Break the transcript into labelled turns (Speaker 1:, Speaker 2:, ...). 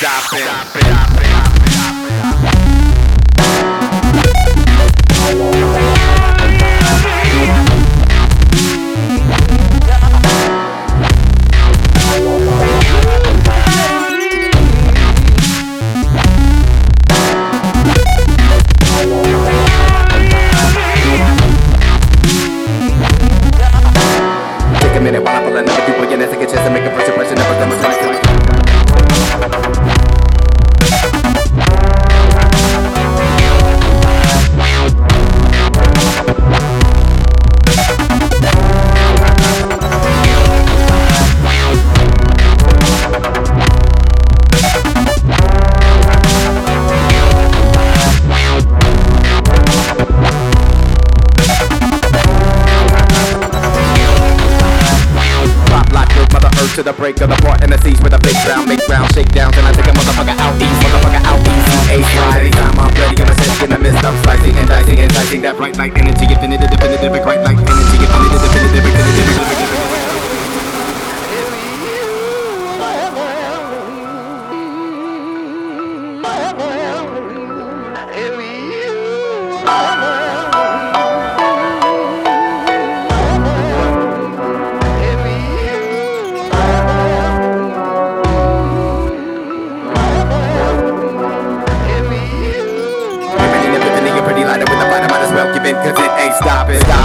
Speaker 1: Take a minute while I pull another people again and take a chance to make a first impression. Never demonstrate. To the break of the part and the seas with a big round, make round shakedowns, and I take a motherfucker out east, anytime I'm ready, gonna set in the midst of slicing and dicing, enticing that bright light energy, definitive, bright light energy, definitive. With the bottom, might as well give in, cause it ain't stopping.